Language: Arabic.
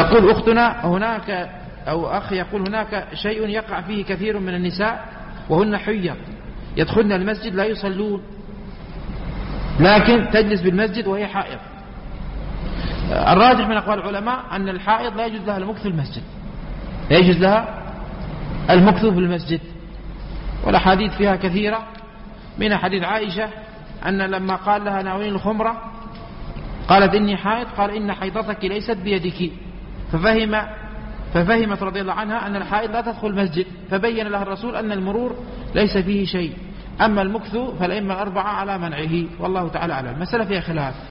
تقول أختنا هناك أو أخ يقول هناك شيء يقع فيه كثير من النساء وهن حيض يدخلن المسجد لا يصلون لكن تجلس بالمسجد وهي حائض. الراجح من أقوال العلماء أن الحائض لا يجوز لها المكث في المسجد، لا يجوز لها المكث في المسجد، والأحاديث فيها كثيرة، من حديث عائشة أن لما قال لها ناولين الخمرة قالت إني حائض، قال إن حيضتك ليست بيدك، ففهمت رضي الله عنها أن الحائض لا تدخل المسجد، فبين لها الرسول أن المرور ليس فيه شيء، أما المكث فالأئمة الأربعة على منعه، والله تعالى أعلم. المسألة فيها خلاف.